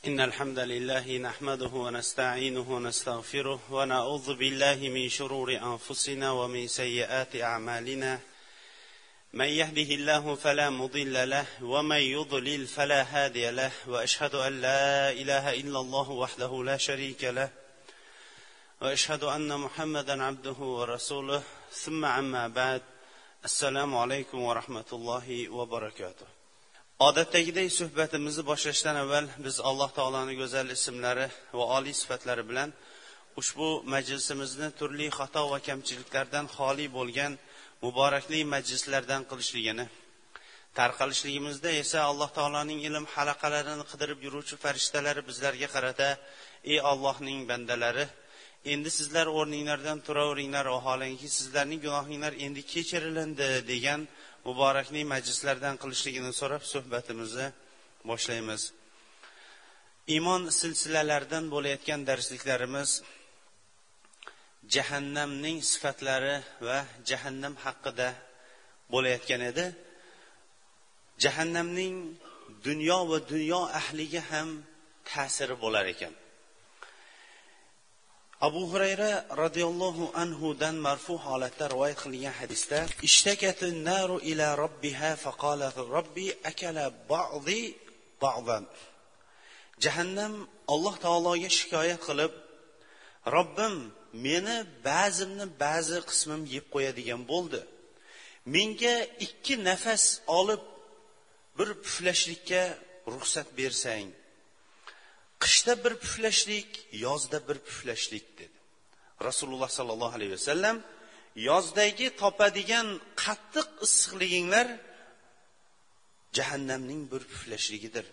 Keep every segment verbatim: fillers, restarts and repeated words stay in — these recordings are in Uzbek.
إن الحمد لله نحمده ونستعينه ونستغفره ونعوذ بالله من شرور أنفسنا ومن سيئات أعمالنا من يهده الله فلا مضل له ومن يضلل فلا هادي له وأشهد أن لا إله إلا الله وحده لا شريك له وأشهد أن محمدا عبده ورسوله ثم عما بعد السلام عليكم ورحمة الله وبركاته. Odatdagidek suhbatimizni boshlashdan avval biz Alloh taolaning go'zal ismlari va oliy sifatlari bilan ushbu majlisimizni turli xato va kamchiliklardan xoli bo'lgan muborakli majlislardan qilishligini, tarqalishligimizda esa Alloh taolaning ilm halaqalarini qidirib yuruvchi farishtalari bizlarga qarata: "Ey Allohning bandalari, endi sizlar o'rninglardan turaveringlar, vaholanki sizlarning gunohinglar endi kechirilindi" degan muborakli majlislardan qilishligini so'rab suhbatimizni boshlaymiz. Iymon silsilalaridan bo'layotgan darsliklarimiz jahannamning sifatlari va jahannam haqida bo'layotgan edi. Jahannamning dunyo va dunyo ahliga ham ta'siri bo'lar ekan. Abu Hurayra radhiyallohu anhu dan marfu holatda rivoyat qilingan hadisda: "Ishtakatun naru ila robbiha faqala robbi akala ba'dhi ba'dan." Jahannam Alloh taologa shikoyat qilib: "Robbim, meni ba'zimni ba'zi qismim yeb qo'yadigan bo'ldi. Menga ikki nafas olib bir puflashlikka ruxsat bersang. Qishda bir puflashlik, yozda bir puflashlik" dedi. Rasululloh sallallohu alayhi vasallam yozdagi topadigan qattiq issiqliginglar jahannamning bir puflashligidir.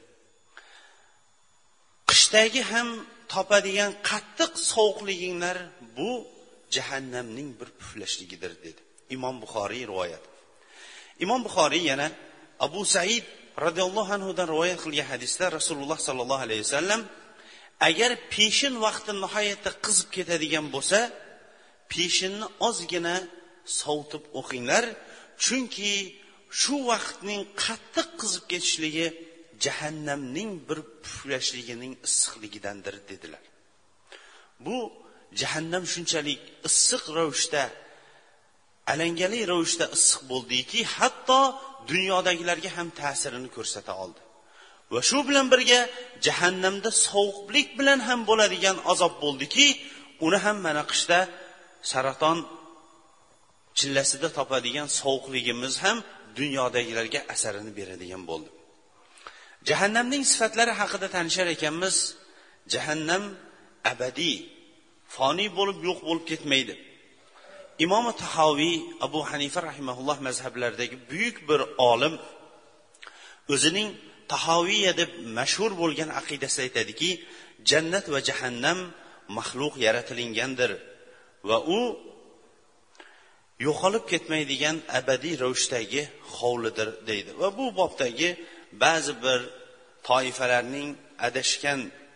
Qishdagi ham topadigan qattiq sovuqliginglar bu jahannamning bir puflashligidir dedi. Imom Buxoriy rivoyat. Imom Buxoriy yana Abu Said radhiyallohu anhu dan rivoyat qilgan hadisda Rasululloh sallallohu alayhi vasallam: "Agar peshin vaqti nihoyatda qizib ketadigan bo'lsa, peshinni ozgina sovutib o'qinglar, chunki shu vaqtning qattiq qizib ketishligi jahannamning bir puflashligining issiqligidandir" dedilar. Bu jahannam shunchalik issiq ravishda, alangali ravishda issiq bo'ldiki, hatto dunyodagilarga ham ta'sirini ko'rsata oldi. Va shu bilan birga jahannamda sovuqlik bilan ham bo'ladigan azob bo'ldiki, uni ham mana qishda saraton chillasida topadigan sovuqligimiz ham dunyodagilarga asarini beradigan bo'ldi. Jahannamning sifatlari haqida tanishar ekanmiz. Jahannam abadiy, foniy bo'lib yo'q bo'lib ketmaydi. Imom Tahoviy, Abu Hanifa rahimahulloh mazhablaridagi buyuk bir olim o'zining Tahoviyya deb mashhur bo'lgan aqidasida aytadiki, jannat va jahannam maxluq yaratilingandir va u yo'qolib ketmaydigan abadiy ravishdagi hovlidir deydi. Va bu bobdagi ba'zi bir toifalarning adashgan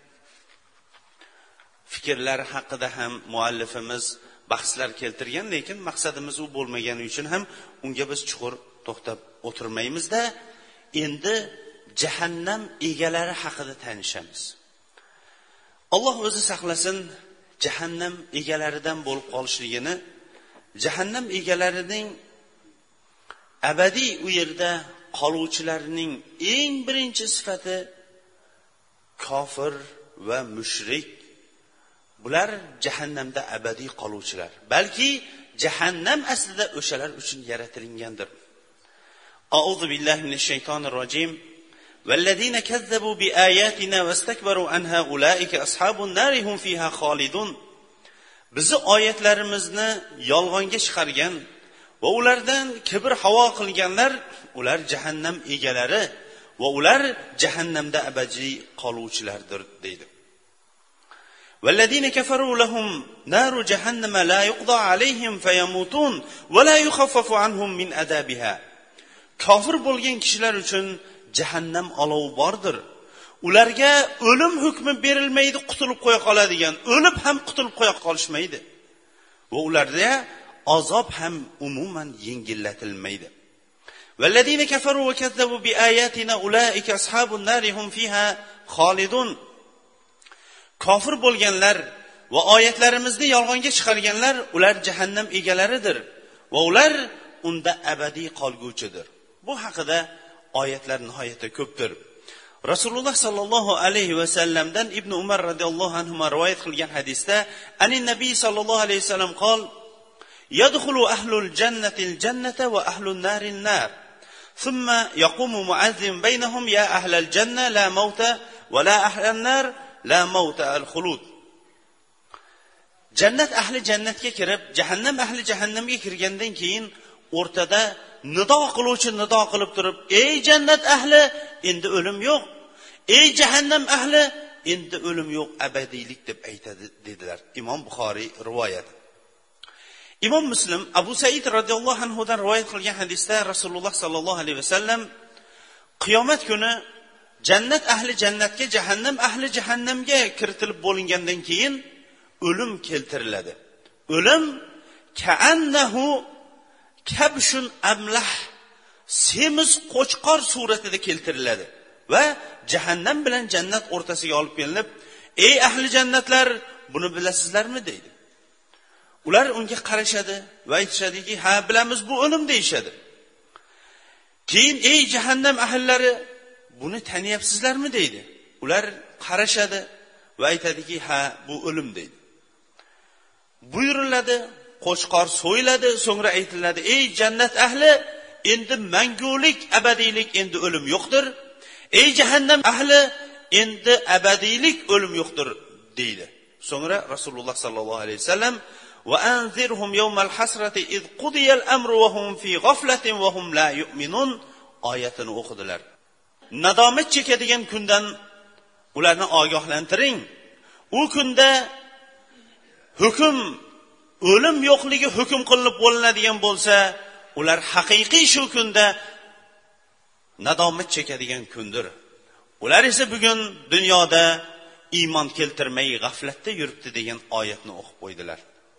fikrlari haqida ham muallifimiz bahslar keltirgan, lekin maqsadimiz u bo'lmagani uchun ham unga biz chuqur to'xtab o'tirmaymizda, endi jahannam egalari haqida tanishamiz. Alloh o'zi saqlasin jahannam egalaridan bo'lib qolishligini. Jahannam egalarining abadiy u yerda qoluvchilarining eng birinchi sifati kofir va mushrik. Bular jahannamda abadiy qoluvchilar. Balki jahannam aslida o'shalar uchun yaratilingandir. A'udhu billahi minash shaytonir rojim. والذين كذبوا بآياتنا واستكبروا عنها أولئك أصحاب النار هم فيها خالدون. Bizi oyatlarimizni yolg'onga chiqargan va ulardan kibr havo qilganlar, ular jahannam egalari va ular jahannamda abadiy qoluvchilardir deydi. والذين كفروا لهم نار جهنم لا يقضى عليهم فيموتون ولا يخفف عنهم من عذابها. Kofir bo'lgan kishilar uchun jahannam olovi bordir. Ularga o'lim hukmi berilmaydi, qutulib qo'ya qoladigan, o'lib ham qutulib qo'ya qolishmaydi. Va ularga azob ham umuman yengillatilmaydi. والذين كفروا وكذبوا بآياتنا أولئك أصحاب النار هم فيها خالدون. kofir bo'lganlar va oyatlarimizni yolg'onga chiqarganlar ular jahannam egalaridir va ular unda abadiy qolguvchidir. Bu haqida oyatlar nihoyatda ko'pdir. Rasululloh sallallohu alayhi va sallamdan Ibn Umar radhiyallohu anhu rivoyat qilgan hadisda ani nabiy sallallohu alayhi vasallam qol yadkhulu ahlul jannatil jannata va ahlun naril nar thumma yaqumu mu'azzim bainahum ya ahlal janna la mauta va la ahlan nar la mauta al khulud. Jannat ahli jannatga kirib, jahannam ahli jahannamga kirgandan keyin o'rtada nido qiluvchi nido qilib turib, ey jannat ahli, endi o'lim yo'q. Ey jahannam ahli, endi o'lim yo'q, abadiylik deb aytadi dedilar. Imom Buxoriy rivoyat. Imom Muslim Abu Said radhiyallohu anhu dan rivoyat qilgan hadisda Rasululloh sallallohu alayhi vasallam qiyomat kuni jannat ahli jannatga, jahannam ahli jahannamga kiritilib bo'lingandan keyin o'lim keltiriladi. O'lim ka'annahu kabshun amlah, semiz qo'chqor suratida keltiriladi va jahannam bilan jannat o'rtasiga olib kelinib, ey ahli jannatlar, buni bilasizlarmi deydi. Ular unga qarashadi va aytishadiki, ha bilamiz, bu o'lim deyishadi. Keyin ey jahannam ahllari, buni taniyapsizlarmi deydi. Ular qarashadi va aytadiki, ha bu o'lim deydi. Buyuriladi, qo'chqor so'yiladi, so'ngra aytiladi, ey jannat ahli, endi mangulik, abadiylik, endi o'lim yo'qdir. Ey jahannam ahli, endi abadiylik, o'lim yo'qdir deydi. So'ngra Rasululloh sallallohu alayhi vasallam va anzirhum yawmal hasrati iz qudiyal amru wa hum fi ghaflatin wa hum la yu'minun oyatini o'qidilar. Nadomat chekadigan kundan ularni ogohlantiring. U kunda hukm, o'lim yo'qligi hukm qilinib bo'linadigan bo'lsa, ular haqiqiy shu kunda nadomat chekadigan kundir. Ular esa bugun dunyoda iymon keltirmay g'aflatda yuribdi degan oyatni o'qib qo'ydilar.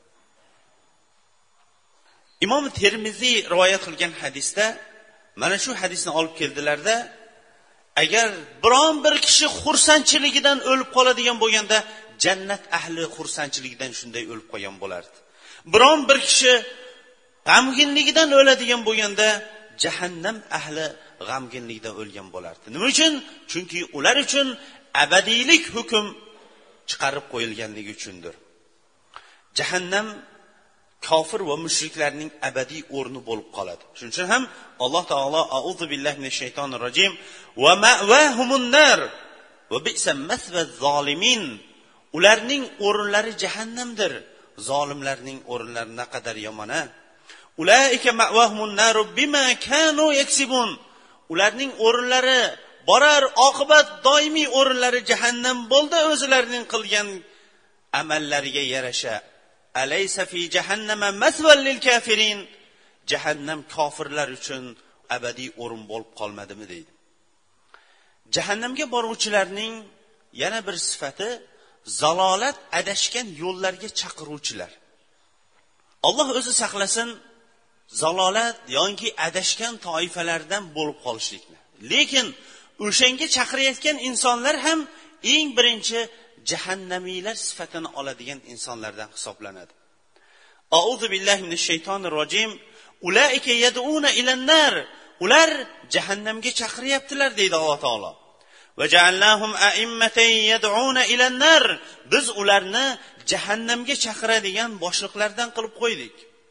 Imom Termiziy rivoyat qilgan hadisda mana shu hadisni olib keldilarda, agar biron bir kishi xursandchiligidan o'lib qoladigan bo'lganda, jannat ahli xursandchiligidan shunday o'lib qolgan bo'lardi. Biron bir kishi g'amginligidan o'ladigan bo'lganda, jahannam ahli g'amginlikdan o'lgan bo'lardi. Nima uchun? Chunki ular uchun abadiylik hukm chiqarib qo'yilganligi uchundir. Jahannam kofir va mushriklarning abadiy o'rni bo'lib qoladi. Shuning uchun ham Alloh taolo a'udhu billahi minash shaytonir rojim va ma'wahumun nar va bi'sa masvaz zolimin, ularning o'rinlari jahannamdir. Zolimlarning o'rinlari naqadar yomon-a. Ulaika ma'wahumun nar bima kanu yaksibun, ularning o'rinlari borar oqibat doimiy o'rinlari jahannam bo'ldi, o'zlarining qilgan amallariga yarasha. Alaysa fi jahannama maswal lil kafirin, jahannam kofirlar uchun abadiy o'rin bo'lib qolmadimi deydi. Jahannamga boruvchilarning yana bir sifati zalolat, adashgan yo'llarga chaqiruvchilar. Alloh o'zi saqlasin zalolat yoki adashgan toifalardan bo'lib qolishlikni. Lekin o'shanga chaqirayotgan insonlar ham eng birinchi jahannamiylar sifatini oladigan insonlardan hisoblanadi. A'udhu billahi minash shaytonir rojim. Ulaika yad'una ilan nar, ular jahannamga chaqiryaptilar deydi Alloh taolo. Va ja'alnahum a'immatan yad'una ilan nar, biz ularni jahannamga chaqiradigan boshliqlardan qilib qo'ydik.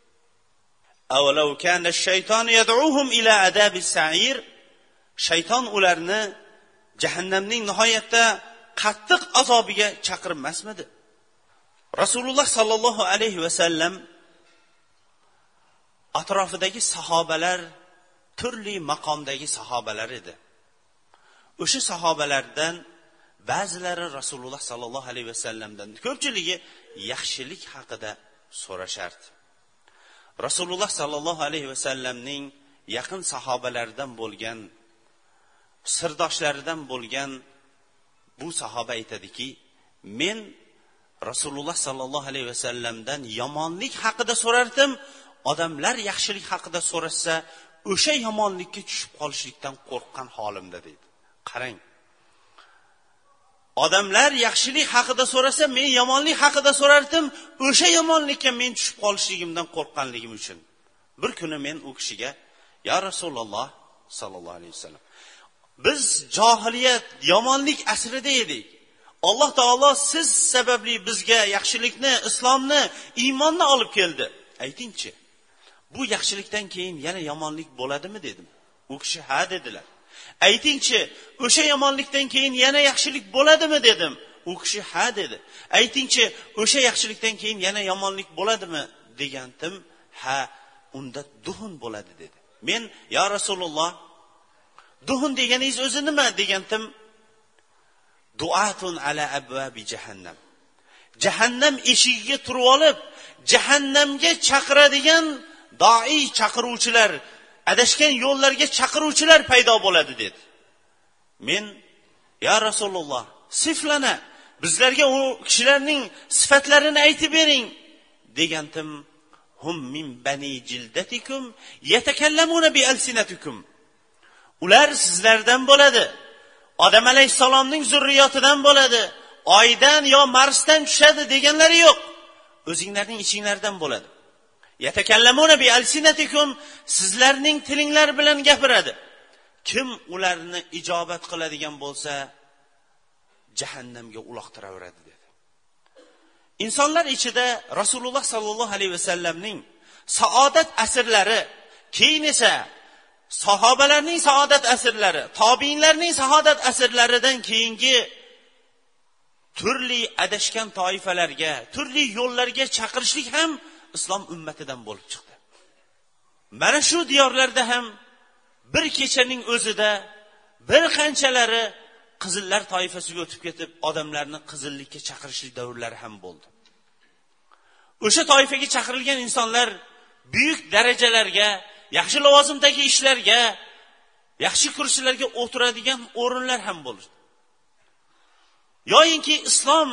Awlaw kana ash-shaytonu yad'uhum ila adabis sa'ir, shayton ularni jahannamning nihoyatda qattiq azobiga chaqirmasmidi? Rasululloh sallallohu alayhi va sallam atrofidagi sahobalar turli maqomdagi sahobalar edi. O'sha sahobalardan ba'zilari Rasululloh sallallohu alayhi va sallamdan, ko'pchiligi yaxshilik haqida so'rashardi. Rasululloh sallallohu alayhi va sallamning yaqin sahobalaridan bo'lgan, sirdoshlaridan bo'lgan bu sahoba aytadiki, men Rasululloh sallallohu alayhi va sallamdan yomonlik haqida so'rardim, odamlar yaxshilik haqida so'rashsa, o'sha yomonlikka tushib qolishlikdan qo'rqqan holimda deydi. Qarang. odamlar yaxshilik haqida so'rasa, men yomonlik haqida so'rardim, o'sha yomonlikka men tushib qolishligimdan qo'rqqanligim uchun. Bir kuni men u kishiga: "Ya Rasululloh sallallohu alayhi vasallam, biz johiliyat, yomonlik asrida edik. Alloh taolo siz sababli bizga yaxshilikni, islomni, iymonni olib keldi. Aytingchi, bu yaxshilikdan keyin yana yomonlik bo'ladimi?" dedim. U kishi ha dedilar. "Aytingchi, o'sha yomonlikdan keyin yana yaxshilik bo'ladimi?" dedim. U kishi ha dedi. "Aytingchi, o'sha yaxshilikdan keyin yana yomonlik bo'ladimi?" degandim. "Ha, unda duhun bo'ladi" dedi. Men: "Ya Rasululloh, duhun deganingiz o'zi nima?" degandim. "Duatun ala abwabi jahannam." Jahannam eshigiga turib olib, jahannamga chaqiradigan doi chaqiruvchilar, adashgan yo'llarga chaqiruvchilar paydo bo'ladi dedi. Men: "Ya Rasululloh, siflana, bizlarga u kishilarning sifatlarini aytib bering" degandim. "Hum min bani jildatikum yatakallamuna bi alsinatikum." Ular sizlardan bo'ladi. Odam alayhisalomning zurriyotidan bo'ladi. Oydan yo Marsdan tushadi deganlari yo'q. O'zingizlarning ichinglardan bo'ladi. Yatakallamuna bi alsinatikum, sizlarning tilinglar bilan gapiradi. Kim ularni ijobat qiladigan bo'lsa, jahannamga uloqtiraveradi dedi. Insonlar ichida Rasululloh sallallohu alayhi vasallamning saodat asrlari, keyin esa sahobalarning saodat asrlari, tobiinlarning saodat asrlaridan keyingi turli adashgan toifalarga, turli yo'llarga chaqirishlik ham islom ummatidan bo'lib chiqdi. Mana shu diyorlarda ham bir kechaning o'zida bir qanchalari qizillar toifasiga o'tib ketib, odamlarni qizillikka chaqirishlik davrlari ham bo'ldi. O'sha toifaga chaqirilgan insonlar buyuk darajalarga, yaxshi lavozimdagi ishlarga, yaxshi kursilarga o'tiradigan o'rinlar ham bo'ldi. Yoyinki islom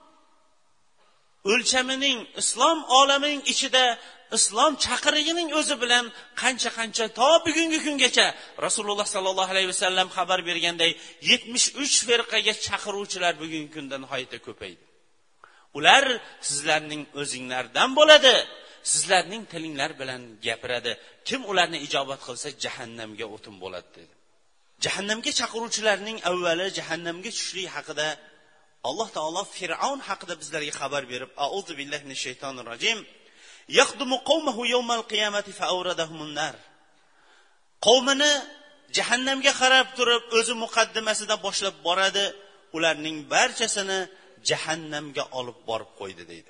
o'lchamining, islom olamining ichida islom chaqirig'ining o'zi bilan qancha-qancha to bugungi kungacha Rasululloh sallallohu alayhi vasallam xabar berganday yetmish uch firqaga chaqiruvchilar bugungi kunda nihoyatda ko'paydi. Ular sizlarning o'zinglardan bo'ladi, sizlarning tilinglar bilan gapiradi. Kim ularni ijobat qilsa jahannamga o'tin bo'ladi dedi. Jahannamga chaqiruvchilarning avvali jahannamga tushishlik haqida Alloh taolo Fir'aun haqida bizlarga xabar berib, A'udhu billahi minash shaytonir rojim. Yaqdumu qawmahu yawmal qiyamati fa'awradahumun nar. Qavmini jahannamga qarab turib, o'zi muqaddimasida boshlab boradi, ularning barchasini jahannamga olib borib qo'ydi deydi.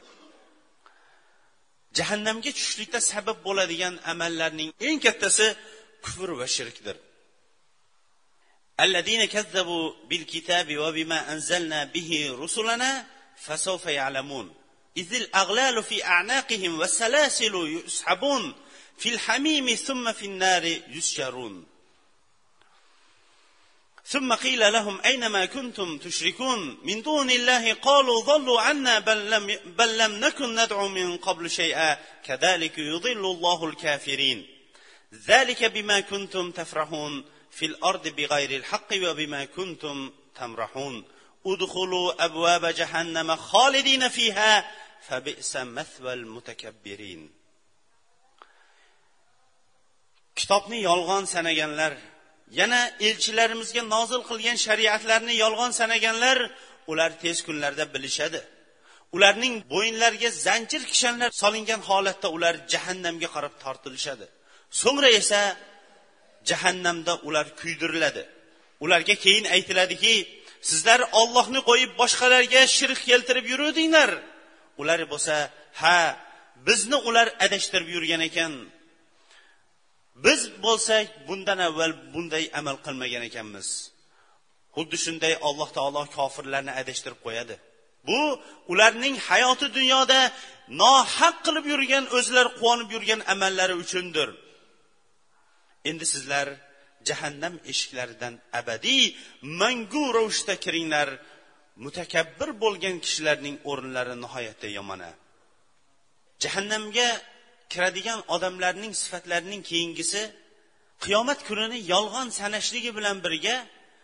Jahannamga tushishlikda sabab bo'ladigan amallarning eng kattasi kufr va shirkdir. Alladine kazzabu bil kitabi va bima anzalna bihi rusulana fasawfa ya'lamun. Izil aghlalu fi a'naqihim was salasilu yushabun fil hamimi thumma fin nari yusjarun. ثم قيل لهم أينما كنتم تشركون من دون الله قالوا ضلوا عنا بل لم, بل لم نكن ندعو من قبل شيئا كذلك يضل الله الكافرين ذلك بما كنتم تفرحون في الأرض بغير الحق وبما كنتم تمرحون ادخلوا أبواب جهنم خالدين فيها فبئس مثوى المتكبرين. Kitobni yolg'on sanaganlar, yana elchilarimizga nozil qilgan shariatlarni yolg'on sanaganlar, ular tez kunlarda bilishadi. Ularning bo'yinlariga zanjir kishanlar solingan holatda ular jahannamga qarab tortilishadi. So'ngra esa jahannamda ular kuydiriladi. Ularga keyin aytiladiki, sizlar Allohni qo'yib boshqalarga shirk keltirib yuruvdinglar. Ular bo'lsa, ha, bizni ular adashtirib yurgan ekan. Biz bo'lsak bundan avval bunday amal qilmagan ekanmiz. Xuddi shunday Alloh taolo kofirlarni adashtirib qo'yadi. Bu ularning hayoti dunyoda nohaq qilib yurgan, o'zlari quvonib yurgan amallari uchundir. Endi sizlar jahannam eshiklaridan abadiy mangu ravishda kiringlar. Mutakabbir bo'lgan kishilarning o'rinlari nihoyatda yomon. Jahannamga kiradigan odamlarning sifatlarining keyingisi qiyomat kunini yolg'on sanashligi bilan birga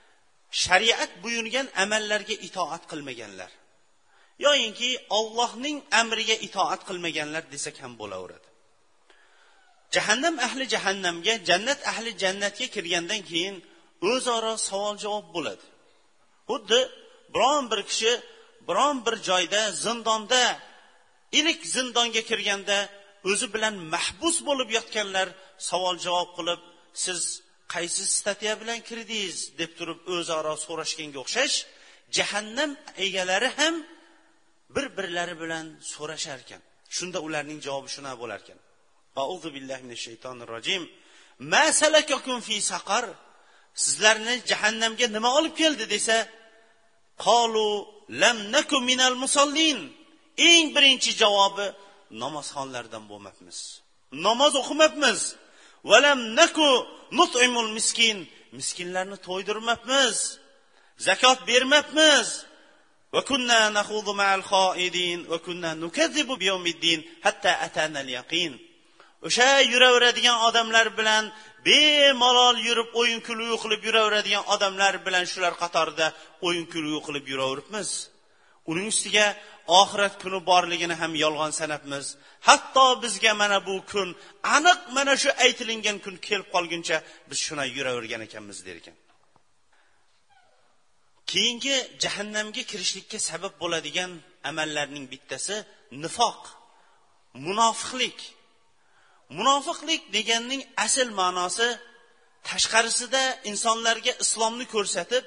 shariat buyurgan amallarga itoat qilmaganlar yoyinki Allohning amriga itoat qilmaganlar desak ham bo'laveradi. Jahannam ahli jahannamga, jannat ahli jannatga kirgandan keyin o'zaro savol javob bo'ladi. Xuddi biron bir kishi biron bir joyda zindonda ilk zindonga kirganda o'zi bilan mahbus bo'lib yotganlar savol javob qilib, siz qaysi statiya bilan kirdingiz deb turib o'zaro so'rashganga o'xshash, jahannam egalari ham bir-birlari bilan so'rashar ekan. Shunda ularning javobi shuna bo'lar ekan. A'udhu billahi minash shaytonir rojim. Ma salakakum fi saqar? Sizlarni jahannamga nima olib keldi desa, qalu lam nakum minal musallin. Eng birinchi javobi, namozxonlardan bo'lmabmiz. Namoz o'qimabmiz. Va lam naku nut'imul miskin. Miskinlarni to'ydirmabmiz. Zakot bermabmiz. Va kunna nakhudu ma'al khoidin va kunna nukazzibu biyawmiddin hatta atana al-yaqin. O'sha yuraveradigan odamlar bilan bemalol yurib o'yin kulgu qilib yuraveradigan odamlar bilan shular qatorida o'yin kulgu qilib yuraveribmiz. Uning ustiga oxirat kuni borligini ham yolg'on sanabmiz. Hatto bizga mana bu kun aniq mana shu aytilingan kun kelib qolguncha biz shuna yuravergan ekanmiz der ekan. Keyingi jahannamga kirishlikka sabab bo'ladigan amallarning bittasi nifoq, munofiqlik. Munofiqlik deganning asl ma'nosi tashqarisida insonlarga islomni ko'rsatib,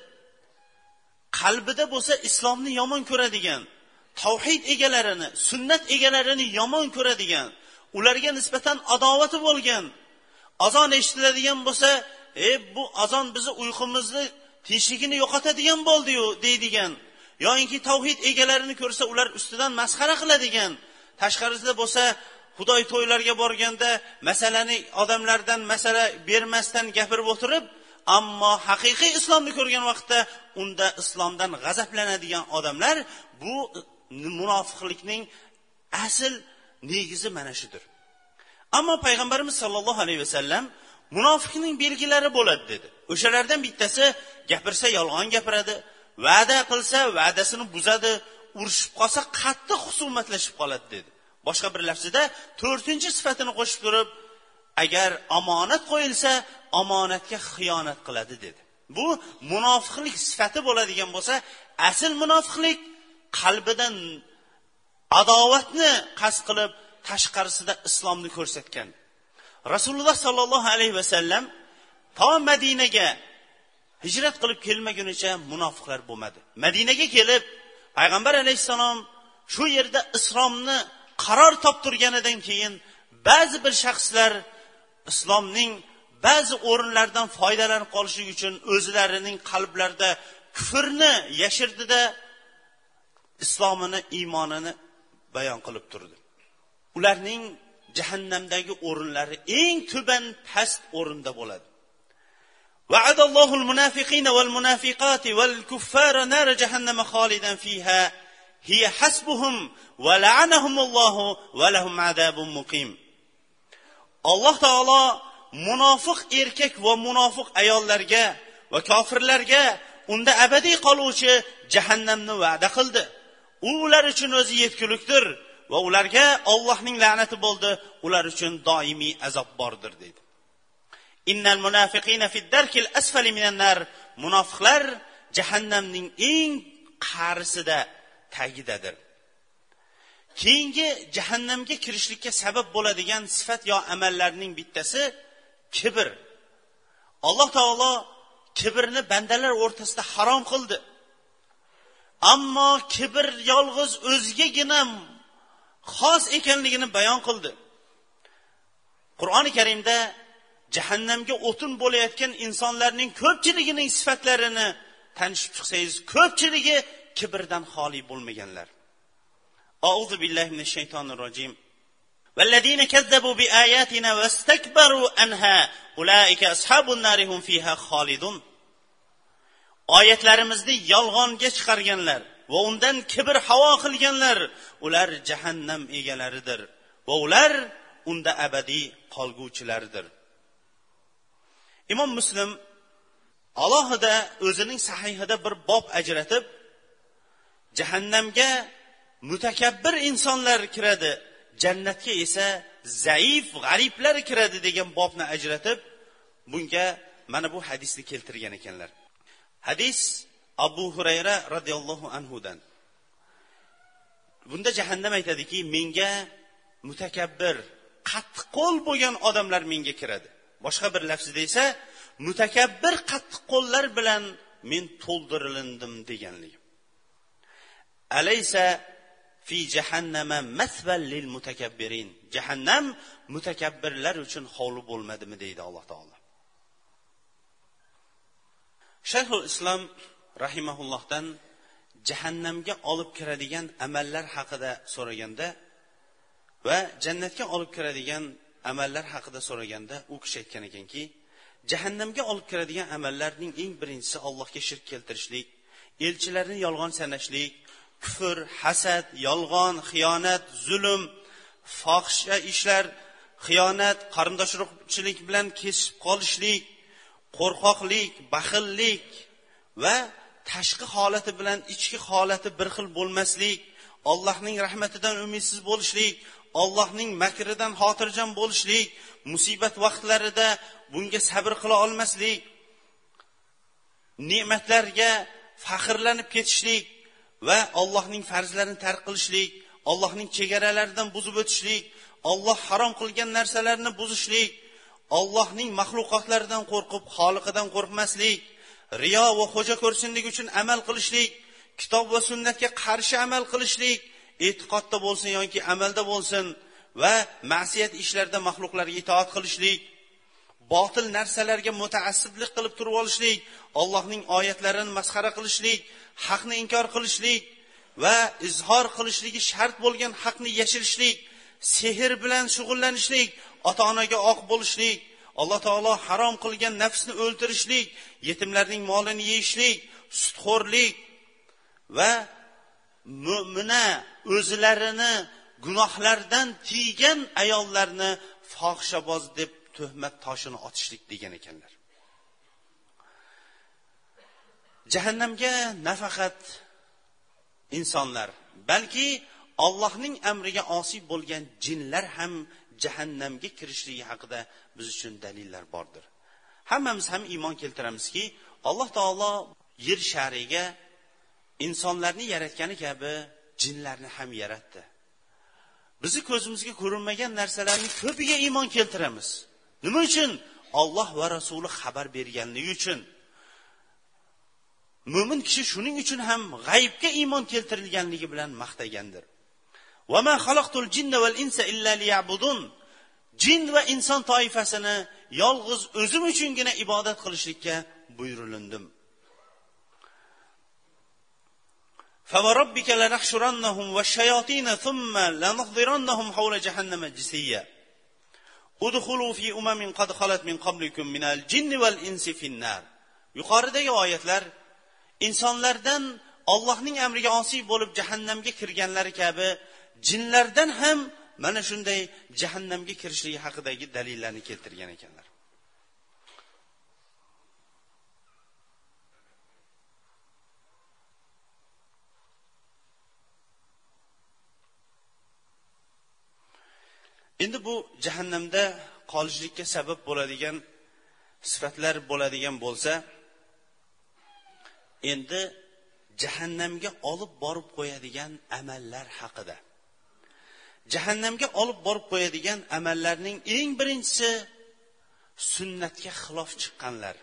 qalbida bo'lsa islomni yomon ko'radigan, tavhid egalarini, sunnat egalarini yomon ko'radigan, ularga nisbatan adovati bo'lgan, azon eshitiladigan bo'lsa, "E bu azon bizni uyqumizni tinchligini yo'qotadigan bo'ldi-yu" deydigan, yo'inki tavhid egalarini ko'rsa ular ustidan masxara qiladigan, tashqarisida bo'lsa Xudoy to'ylarga borganda masalani odamlardan masala bermasdan gapirib o'tirib, ammo haqiqiy islomni ko'rgan vaqtda unda islomdan g'azablanadigan odamlar, bu munofiqlikning asl negizi mana shudir. Ammo payg'ambarimiz sollallohu alayhi vasallam munofiqning belgilari bo'ladi dedi. O'shalardan bittasi gapirsa yolg'on gapiradi, va'da qilsa va'dasini buzadi, urushib qolsa qattiq husumatlashib qoladi dedi. Boshqa bir lafzida to'rtinchi sifatini qo'shib turib, agar omonat qo'yilsa, omonatga xiyonat qiladi dedi. Bu munofiqlik sifati bo'ladigan bo'lsa, asl munofiqlik qalbidan adovatni qasd qilib, tashqarisida islomni ko'rsatgan. Rasululloh sallallohu alayhi vasallam to Madinaga hijrat qilib kelmagunicha munofiqlar bo'lmadi. Madinaga kelib, payg'ambar alayhisalom shu yerda islomni qaror toptirganidan keyin ba'zi bir shaxslar islomning ba'zi o'rinlardan foydalanib qolishlik uchun o'zlarining qalblarida kufrni yashirdida islomini, iymonini bayon qilib turdi. Ularning jahannamdagi o'rinlari eng tuban past o'rinda bo'ladi. Va'adallohul munafiqina wal munafiqati wal kuffara nar jahannam khalidan fiha hiya hasbuhum va la'anahumullohu va lahum adabun muqim. Alloh taolo munofiq erkak va munofiq ayollarga va kofirlarga unda abadiy qoluvchi jahannamni va'da qildi. U ular uchun o'zi yetkilikdir va ularga Allohning la'nati bo'ldi, ular uchun doimiy azob bordir dedi. Innal munafiqina fid darkil asfali minan nar. Munofiqlar jahannamning eng qarisida, tagidadir. Keyingi jahannamga kirishlikka sabab bo'ladigan sifat yo amallarning bittasi kibr. Alloh taolo kibrni bandalar o'rtasida harom qildi. Ammo kibr yolg'iz o'zigagina xos ekanligini bayon qildi. Qur'oni Karimda jahannamga o'tin bo'layotgan insonlarning ko'pchiligining sifatlarini tanishib chiqsangiz, ko'pchiligi kibrdan xoli bo'lmaganlar. A'udhu billahi minash shaytonir rojim. Vallazina kazzabu biayatina wastakbaru anha ulaika ashabun nari hum fiha xolidun. Oyatlarimizni yolg'onga chiqarganlar va undan kibr havo qilganlar, ular jahannam egalaridir va ular unda abadiy qolguvchilardir. Imom Muslim alohida o'zining sahihida bir bob ajratib, jahannamga mutakabbir insonlar kiradi, jannatga esa zaif g'ariblar kiradi degan bobni ajratib, bunga mana bu hadisni keltirgan ekanlar. Hadis Abu Hurayra radhiyallohu anhu dan. Bunda jahannam aytadiki, menga mutakabbir, qattiqqo'l bo'lgan odamlar menga kiradi. Boshqa bir lafzida esa mutakabbir qattiqqo'llar bilan men to'ldirildim deganligi. Alaysa fi jahannama mathval lil mutakabbirin. Jahannam mutakabbirlar uchun hovli bo'lmadimi deydi Alloh taolo. Shayxul Islom rahimahullohdan jahannamga olib kiradigan amallar haqida so'raganda va jannatga olib kiradigan amallar haqida so'raganda u kishi aytgan ekanki, jahannamga olib kiradigan amallarning eng birinchisi Allohga shirk keltirishlik, elchilarni yolg'on sanashlik, kufr, hasad, yolg'on, xiyonat, zulm, fohisha ishlar, xiyonat, qarindoshchilik bilan kesib qolishlik, qo'rqoqlik, baxillik va tashqi holati bilan ichki holati bir xil bo'lmaslik, Allohning rahmatidan umidsiz bo'lishlik, Allohning makridan xotirjam bo'lishlik, musibat vaqtlarida bunga sabr qila olmaslik, ne'matlarga faxrlanib ketishlik va Allohning farzlarini tark qilishlik, Allohning chegaralaridan buzib o'tishlik, Alloh harom qilgan narsalarni buzishlik, Allohning mahluqotlaridan qo'rqib, xoliqidan qo'rqmaslik, riyo va xo'ja ko'rsinlik uchun amal qilishlik, kitob va sunnatga qarshi amal qilishlik, e'tiqodda bo'lsin yoki amalda bo'lsin va ma'siyat ishlarda mahluqlarga itoat qilishlik, botil narsalarga mutaassiblik qilib turib olishlik, Allohning oyatlarini masxara qilishlik, haqni inkor qilishlik va izhor qilishligi shart bo'lgan haqni yashirishlik, sehr bilan shug'ullanishlik, ota-onaga oq bo'lishlik, Alloh taolo harom qilgan nafsni o'ldirishlik, yetimlarning molini yeyishlik, sutxo'rlik va mu'mina o'zlarini gunohlardan tiygan ayollarni fohishaboz deb tuhmat toshini otishlik degan ekanlar. Jahannamga nafaqat insonlar, balki Allohning amriga osiy bo'lgan jinlar ham jahannamga kirishligi haqida biz uchun dalillar bordir. Hammamiz ham iymon keltiramizki, Alloh taolo yer shariga insonlarni yaratgani kabi jinlarni ham yaratdi. Bizi ko'zimizga ko'rinmagan narsalarning ko'piga iymon keltiramiz. Nima uchun? Alloh va Rasuli xabar berganligi uchun. Mo'min kishi shuning uchun ham g'aybga iymon keltirilganligi bilan maqtagandir. Va ma xalaqtul jinna val insa illa liya'budun. Jin va inson toifasini yolg'iz o'zim uchungina ibodat qilishlikka buyurildim. Fa rabbika lanahshurannahum wash-shayatin thumma lanahdhirannahum hawla jahannama jisiya. Udkhulu fi umamin qad khalat min qablikum minal jinni wal insi fin-nar. Yuqoridagi oyatlar insonlardan Allohning amriga osiy bo'lib jahannamga kirganlari kabi jinlardan ham mana shunday jahannamga kirishligi haqidagi dalillarni keltirgan ekanlar. Endi bu jahannamda qolishlikka sabab bo'ladigan sifatlar bo'ladigan bo'lsa, endi jahannamga olib borib qo'yadigan amallar haqida. Jahannamga olib borib qo'yadigan amallarning eng birinchisi sunnatga xilof chiqqanlar.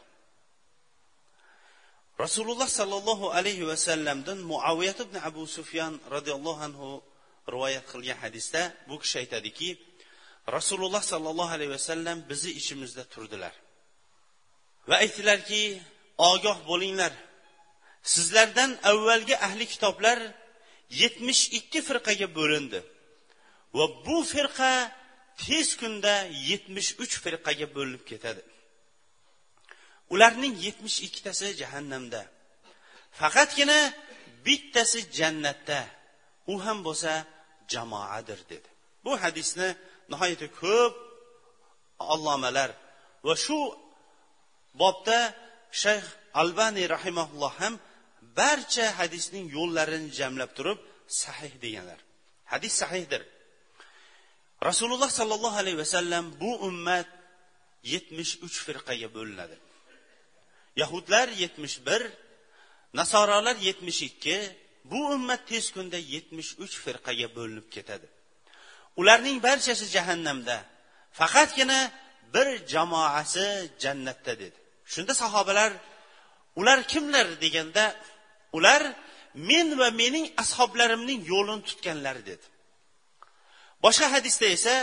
Rasululloh sallallohu alayhi va sallamdan Muaviyat ibn Abu Sufyan radhiyallohu anhu rivoyat qilgan hadisda bu kishi aytadiki, Rasululloh sallallohu alayhi va sallam bizni ichimizda turdilar va aytdilarki, ogoh bo'linglar. Sizlardan avvalgi ahli kitoblar yetmish ikki firqaga bo'lindi va bu firqa tez kunda yetmish uch firqaga bo'linib ketadi. Ularning yetmish ikkitasi jahannamda. Faqatgina bittasi jannatda. U ham bo'lsa jamoadir dedi. Bu hadisni nihoyatda ko'p allomalar va shu bobda Shayx Albani rahimahulloh ham barcha hadisning yo'llarini jamlab turib sahih deganlar. Hadis sahihdir. Rasululloh sallallohu alayhi vasallam bu ummat yetmish uch firqaga bo'linadi. Yahudlar yetmish bir, Nasoralar yetmish ikki, bu ummat tez kunda yetmish uch firqaga bo'linib ketadi. Ularning barchasi jahannamda, faqatgina bir jamoasi jannatda dedi. Shunda sahobalar ular kimlar deganda, ular men va mening ashoblarimning yo'lini tutganlar dedi. Boshqa hadisda esa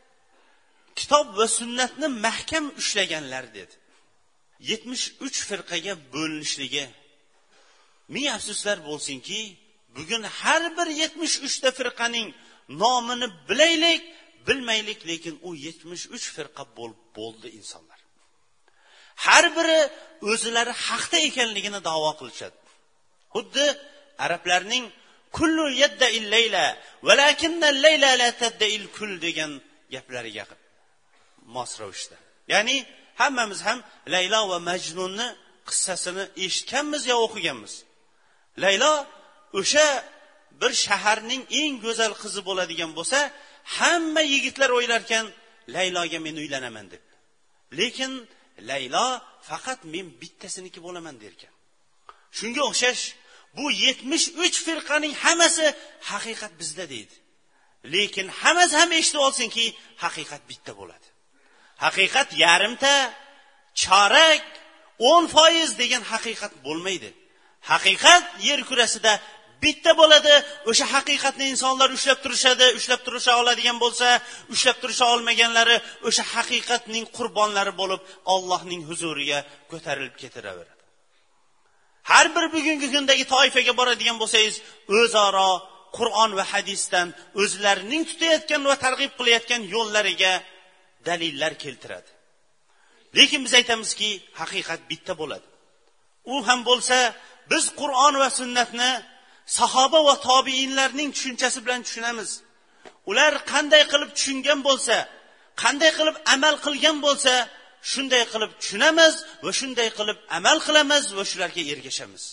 kitob va sunnatni mahkam ushlaganlar dedi. yetmish uch firqaga bo'linishligi ming afsuslar bo'lsinki, bugun har bir yetmish uch ta firqaning nomini bilaylik, bilmaylik, lekin u yetmish uch firqa bo'lib bo'ldi insonlar. Har biri o'zlari haqda ekanligini da'vo qilishadi. Xuddi arablarning kullu yadda'il layla walakinna al-layla la tadda'il kull degan gaplariga mos ravishda. Ya'ni hammamiz ham Laylo va Majnunni qissasini eshitganmiz yo o'qiganmiz. Laylo o'sha bir shaharning eng go'zal qizi bo'ladigan bo'lsa, hamma yigitlar o'ylarkan, Layloga men uylanaman deb. Lekin Laylo faqat men bittasiniki bo'laman derkan. Shunga o'xshash bu yetmish uch firqaning hammasi haqiqat bizda deydi. Lekin hammasi ham eshitib olsinki, haqiqat bitta bo'ladi. Haqiqat yarimta, chorak, o'n foiz degan haqiqat bo'lmaydi. Haqiqat yer kurasida bitta bo'ladi. O'sha haqiqatni insonlar ushlab turishadi, ushlab turisha oladigan bo'lsa, ushlab turisha olmaganlari o'sha haqiqatning qurbonlari bo'lib Allohning huzuriga ko'tarilib ketaveradi. Har bir bugungi kundagi toifaga boradigan bo'lsangiz, o'zaro Qur'on va hadisdan o'zlarining tutayotgan va targ'ib qilayotgan yo'llariga dalillar keltiradi. Lekin biz aytamizki, haqiqat bitta bo'ladi. U ham bo'lsa, biz Qur'on va sunnatni sahoba va tobiinlarning tushunchasi bilan tushunamiz. Ular qanday qilib tushungan bo'lsa, qanday qilib amal qilgan bo'lsa, shunday qilib tushunamiz va shunday qilib amal qilamiz va shularga ergashamiz.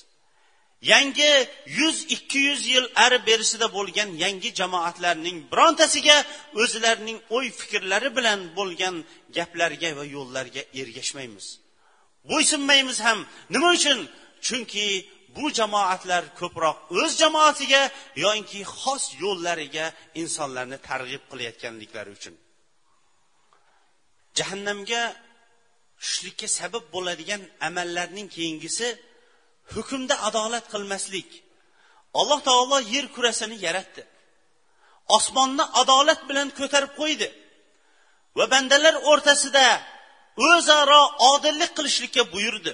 Yangi yuz ikki yuz yil ari berisida bo'lgan yangi jamoatlarning birontasiga o'zlarining o'y fikrlari bilan bo'lgan gaplarga va yo'llarga ergashmaymiz. Bo'ysunmaymiz ham. Nima uchun? Chunki bu jamoatlar ko'proq o'z jamoatiga yoki xos yo'llariga insonlarni targ'ib qilayotganliklari uchun. Jahannamga tushishlikka sabab bo'ladigan amallarning keyingisi hukmda adolat qilmaslik. Alloh taolo yer kurasini yaratdi. Osmonni adolat bilan ko'tarib qo'ydi va bandalar o'rtasida o'zaro odillik qilishlikka buyurdi.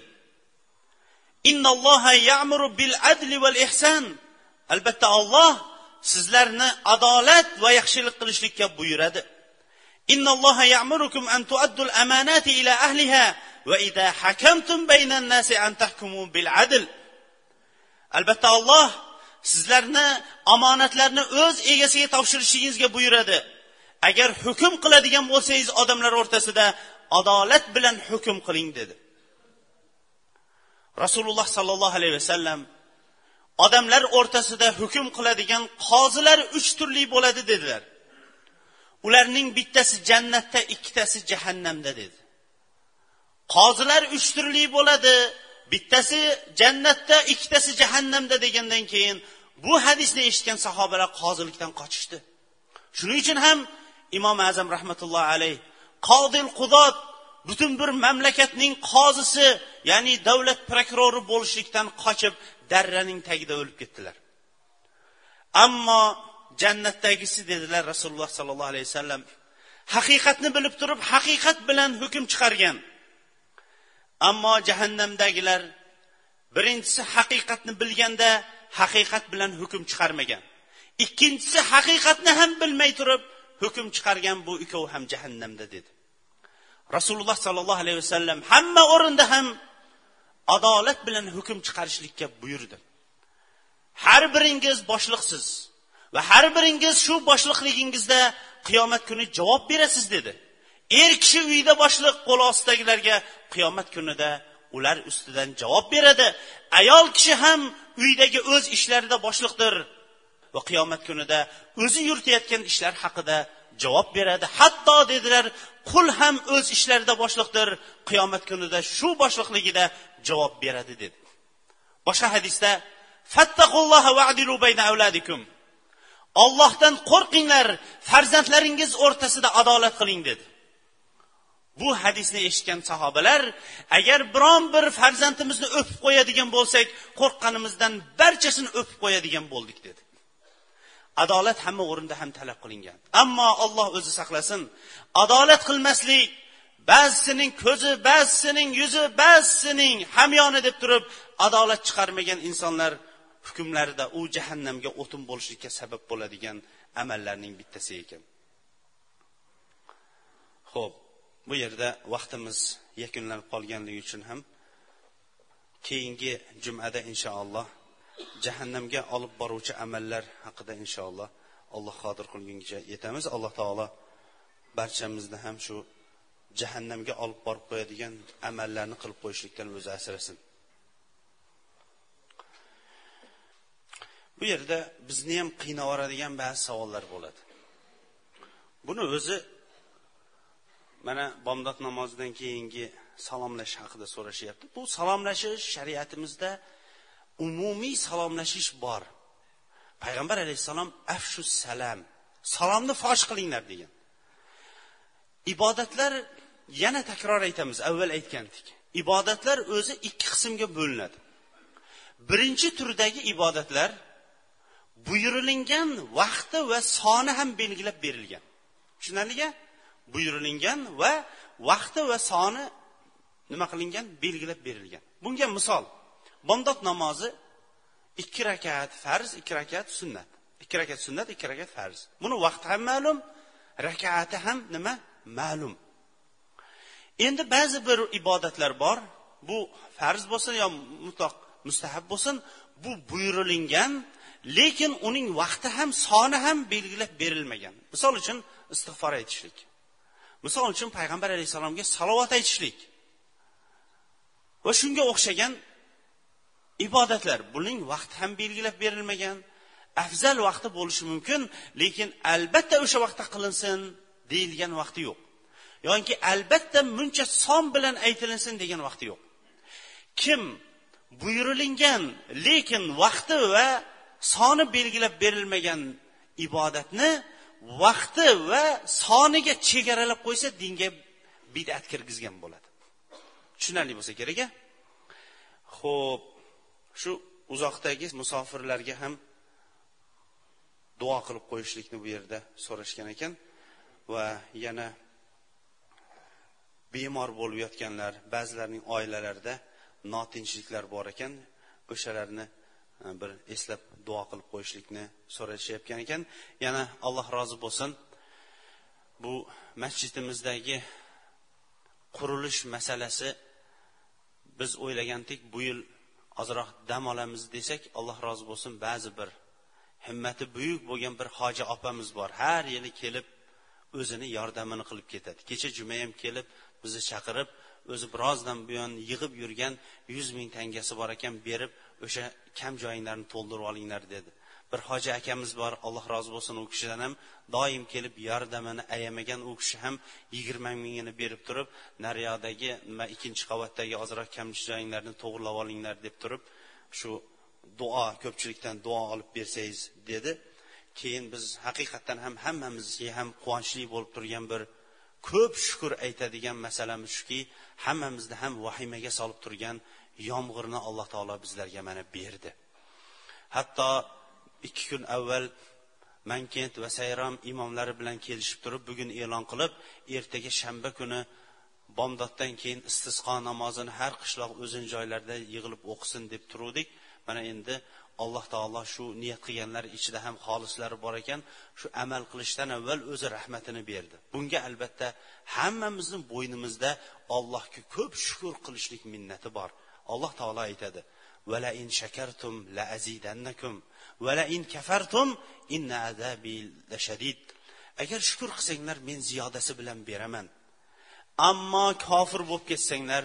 Innalloha ya'muru bil adli wal ihsan. Albatta Alloh sizlarni adolat va yaxshilik qilishlikka buyuradi. Innalloha ya'murukum an tu'addul amanati ila ahliha va idha hakamtum baynan nasi an tahkumu bil adl. Albatta Alloh sizlarni omonatlarni o'z egasiga topshirishingizga buyuradi. Agar hukm qiladigan bo'lsangiz odamlar o'rtasida adolat bilan hukm qiling dedi. Rasululloh sallallohu alayhi vasallam odamlar o'rtasida hukm qiladigan qozilar uch turli bo'ladi dedilar. Ularning bittasi jannatda, ikkitasi jahannamda dedi. Qozilar uch turli bo'ladi, bittasi jannatda, ikkitasi jahannamda degandan keyin bu hadisni eshitgan sahobalar qozilikdan qochishdi. Shuning uchun ham Imom Azam rahmatullohi alayh Qodil Qudot butun bir mamlakatning qozisi, ya'ni davlat prokurori bo'lishlikdan qochib darraning tagida o'lib ketdilar. Ammo jannatdagisi dedilar Rasululloh sallallohu alayhi vasallam, haqiqatni bilib turib haqiqat bilan hukm chiqargan. Ammo jahannamdagilar birinchisi haqiqatni bilganda haqiqat bilan hukm chiqarmagan. Ikkinchisi haqiqatni ham bilmay turib hukm chiqargan, bu ikkovi ham jahannamda dedi. Rasululloh sallallohu alayhi vasallam hamma o'rinda ham adolat bilan hukm chiqarishlikka buyurdi. Har biringiz boshliqsiz va har biringiz shu boshliqligingizda qiyomat kuni javob berasiz dedi. Er kishi uyida boshliq, qo'l ostidagilarga qiyomat kunida ular ustidan javob beradi. Ayol kishi ham uydagi o'z ishlarida boshliqdir va qiyomat kunida o'zi yuritayotgan ishlar haqida javob beradi. Hatto dedilar, qul ham o'z ishlarida boshliqdir, qiyomat kunida shu boshliqligida javob beradi dedi. Boshqa hadisda fattaqulloha va'dilu bayna avladikum. Allohdan qo'rqinglar, farzandlaringiz o'rtasida adolat qiling dedi. Bu hadisni eshitgan sahobalar, agar biron bir farzandimizni o'pib qo'yadigan bo'lsak, qo'rqqanimizdan barchasini o'pib qo'yadigan bo'ldik dedi. Adolat hamma o'rinda ham talab qilingan. Ammo Alloh o'zi saqlasin, adolat qilmaslik, ba'zisining ko'zi, ba'zisining yuzi, ba'zisining hamyoni deb turib adolat chiqarmagan insonlar hukmlarida u jahannamga o'tin bo'lishlikka sabab bo'ladigan amallarning bittasi ekan. Xo'p, bu yerda vaqtimiz yakunlanib qolganligi uchun ham keyingi jumada inshaalloh jahannamga olib boruvchi amallar haqida inshaalloh Alloh qodir qilguncha yetamiz. Alloh taolo barchamizni ham shu jahannamga olib borib qo'yadigan amallarni qilib qo'yishlikdan o'zi asrasin. Bu yerda bizni ham qiynavoradigan ba'zi savollar bo'ladi. Buni o'zi mana bomdod namozidan keyingi salomlash haqida so'rashyapti. Bu salomlashish shariatimizda umumiy salomlashish bor. Payg'ambar alayhisalom afshus salam, salomni fosh qilinglar degan. Ibodatlar, yana takror aytamiz, avval aytgandik. Ibodatlar o'zi ikki qismga bo'linadi. Birinchi turdagi ibodatlar buyurilgan vaqti va soni ham belgilab berilgan. Tushunarlimi? Buyurilgan va vaqti va soni nima qilingan? Belgilab berilgan. Bunga misol, bomdod namozi ikki rakat farz, ikki rakat sunnat. ikki rakat sunnat, ikki rakat farz. Buni vaqti ham ma'lum, rakati ham nima? Ma'lum. Endi ba'zi bir ibodatlar bor, bu farz bo'lsin yo mutlaq mustahab bo'lsin, bu buyurilgan, lekin uning vaqti ham soni ham belgilab berilmagan. Misol uchun istig'for aytishlik. Misol uchun payg'ambar alayhisalomga salovat aytishlik. Va shunga o'xshagan ibodatlar, buning vaqti ham belgilab berilmagan, afzal vaqti bo'lishi mumkin, lekin albatta o'sha vaqtda qilinsin deyilgan vaqti yo'q. Yoki albatta muncha son bilan aytilinsin degan vaqti yo'q. Kim buyurilgan, lekin vaqti va soni belgilab berilmagan ibodatni vaqti va soniga chegaralab qo'ysa, dinga bid'at kirgizgan bo'ladi. Tushunarli bo'lsa kerak. Xo'p, shu uzoqdagi musofirlarga ham duo qilib qo'yishlikni bu yerda so'rashgan ekan va yana bemor bo'lib yotganlar, ba'zilarning oilalarida notinchliklar bor ekan, o'shalarni bir eslab duo qilib qo'yishlikni so'rashayotgan ekan. Yana Alloh rozi bo'lsin. Bu masjidimizdagi qurilish masalasi, biz o'ylagandik bu yil ozroq dam olamiz desak, Alloh rozi bo'lsin, ba'zi bir himmati buyuk bo'lgan bir hoji opamiz bor. Har yili kelib o'zini yordamini qilib ketadi. Kecha juma ham kelib bizni chaqirib, o'zi birozdan buyon yig'ib yurgan yuz ming tangasi bor ekan, berib o'sha kam joyinglarni to'ldirib olinglar dedi. Bir hoji akamiz bor, Alloh rozi bo'lsin, u kishidan ham doim kelib yordamini ayamagan. U kishi ham yigirma mingini berib turib, nariyodagi nima ikkinchi qavatdagi ozroq kam joyinglarni to'g'rilab olinglar deb turib, shu duo, ko'pchilikdan duo olib bersangiz dedi. Keyin biz haqiqatan ham hammamizga ham quvonchli bo'lib turgan bir ko'p shukr aytadigan masalamiz shuki, hammamizni ham vahimaga solib turgan yomg'irni Alloh taolo bizlarga mana berdi. Hatto ikki kun avval Mankent va Sayram imomlari bilan kelishib turib, bugun e'lon qilib, ertaga shanba kuni bomdoddan keyin istisqo namozini har qishloq o'zin joylarda yig'ilib o'qisin deb turuvdik. Mana endi Alloh taolo shu niyat qilganlar ichida ham xolislari bor ekan, shu amal qilishdan avval o'zi rahmatini berdi. Bunga albatta hammamizning bo'ynimizda Allohga ko'p shukr qilishlik minnati bor. Alloh taolo aytadi: "Va la in shakartum la azidannakum va la in kafartum inna azabi lashadid." Agar shukr qilsanglar, men ziyodasi bilan beraman. Ammo kofir bo'lib ketsanglar,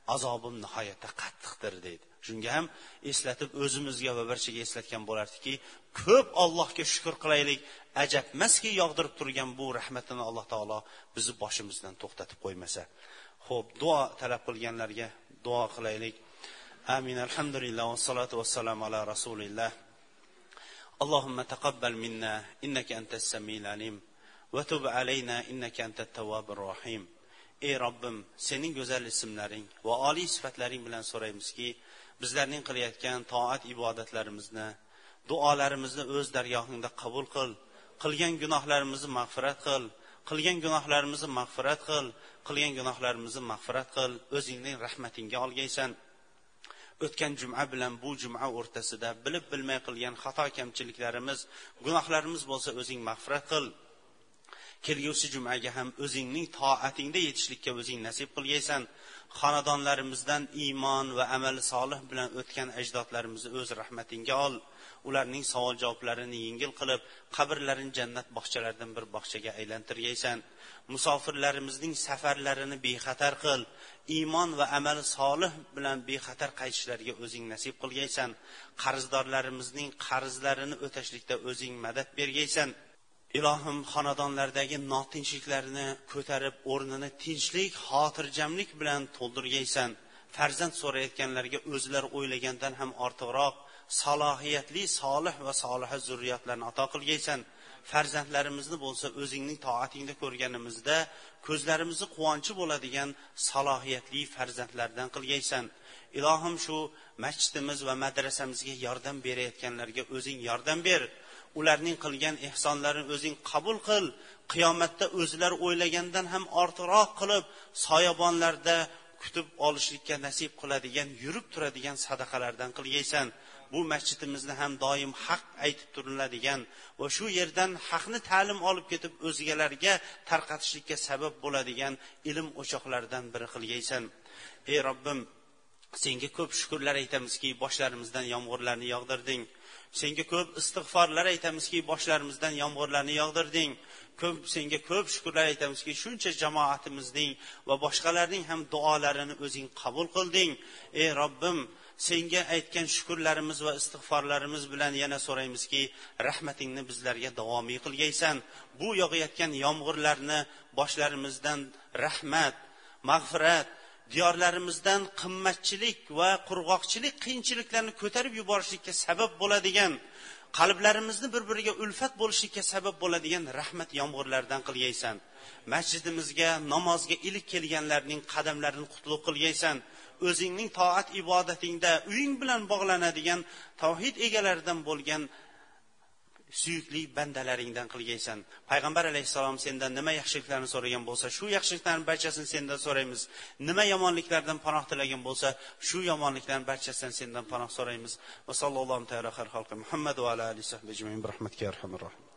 azobim nihoyatda qattiqdir deydi. Shunga ham eslatib o'zimizga va barchaga eslatgan bo'lardiki, ko'p Allohga shukr qilaylik. Ajab emaski yog'dirib turgan bu rahmatini Alloh taolo bizni boshimizdan to'xtatib qo'ymasa. Xo'p, duo talab qilganlarga duo qilaylik. Amin. Alhamdulillah va salatu vassalamu ala rasulillah. Allohumma taqabbal minna innaka antas samiul alim va tub alayna innaka antat tawwabur rahim. Ey Robbim, sening go'zal ismlaring va oliy sifatlaring bilan so'raymizki, bizlarning qilayotgan toat ibodatlarimizni, duolarimizni o'z dargohingda qabul qil. Qilgan gunohlarimizni mag'firat qil. Qilgan gunohlarimizni mag'firat qil. Qilgan gunohlarimizni mag'firat qil. O'zingning rahmatingga olgaysan. O'tgan juma bilan bu juma o'rtasida bilib bilmay qilgan xato kamchiliklarimiz, gunohlarimiz bo'lsa o'zing mag'firat qil. Kelgusi jumaga ham o'zingning toatingda yetishlikka o'zing nasib qilgaysan. Xonadonlarimizdan iymon va amali solih bilan o'tgan ajdodlarimizni o'z rahmatingga ol. Ularning savol javoplarini yengil qilib, qabrlarini jannat bog'chalaridan bir bog'chaga aylantirgaysan. Musofirlarimizning safarlarini bexatar qil. Iymon va amali solih bilan bexatar qaytishlariga o'zing nasib qilgaysan. Qarzdorlarimizning qarzlarini o'tashlikda o'zing madad bergaysan. Ilohim, xonadonlardagi notinchliklarni ko'tarib, o'rnini tinchlik, xotirjamlik bilan to'ldirgaysan. Farzand so'rayotganlarga o'zlari o'ylagandan ham ortiqroq salohiyatli, solih va soliha zurriyotlarni ato qilgaysan. Farzandlarimizni bo'lsa o'zingning toatingda ko'rganimizda ko'zlarimizni quvonchi bo'ladigan salohiyatli farzandlardan qilgaysan. Ilohim, shu masjidimiz va madrasamizga yordam berayotganlarga o'zing yordam ber. Ularning qilgan ehsonlarini o'zing qabul qil. Qiyomatda o'zlari o'ylagandan ham ortiqroq qilib, soyabonlarda kutib olishlikka nasib qiladigan, yurib turadigan sadaqalardan qilgaysan. Bu masjidimizni ham doim haq aytib turiladigan va shu yerdan haqni ta'lim olib ketib o'zgalarga tarqatishlikka sabab bo'ladigan ilm o'choqlaridan biri qilgaysan. Ey Robbim, senga ko'p shukrlar aytamizki, boshlarimizdan yomg'irlarni yog'dirding. Senga ko'p istig'forlar aytamizki, boshlarimizdan yomg'irlarni yog'dirding. Ko'p senga ko'p shukrlar aytamizki, shuncha jamoatimizning va boshqalarning ham duolarini o'zing qabul qilding. Ey Robbim, senga aytgan shukrlarimiz va istig'forlarimiz bilan yana so'raymizki, rahmatingni bizlarga davomiy qilgaysan. Bu yog'ayotgan yomg'irlarni boshlarimizdan rahmat, mag'firat, diyorlarimizdan qimmatchilik va qurg'oqchilik qiyinchiliklarni ko'tarib yuborishlikka sabab bo'ladigan, qalblarimizni bir-biriga ulfat bo'lishlikka sabab bo'ladigan rahmat yomg'irlaridan qilgaysan. Masjidimizga namozga ilk kelganlarning qadamlarini qutlug' qilgaysan. O'zingning toat ibodatingda uying bilan bog'lanadigan tavhid egalaridan bo'lgan suyukli bandalaringdan qilgaysan. Payg'ambar alayhissalom sendan nima yaxshiliklarni so'ragan bo'lsa, shu yaxshiliklarning barchasini sendan so'raymiz. Nima yomonliklardan panoh tilagan bo'lsa, shu yomonliklarning barchasidan sendan panoh so'raymiz. Va sallallohu alayhi va sallam Muhammad va ala alihi va sahbihi ajmain bi rahmatika ya arhamar rohim.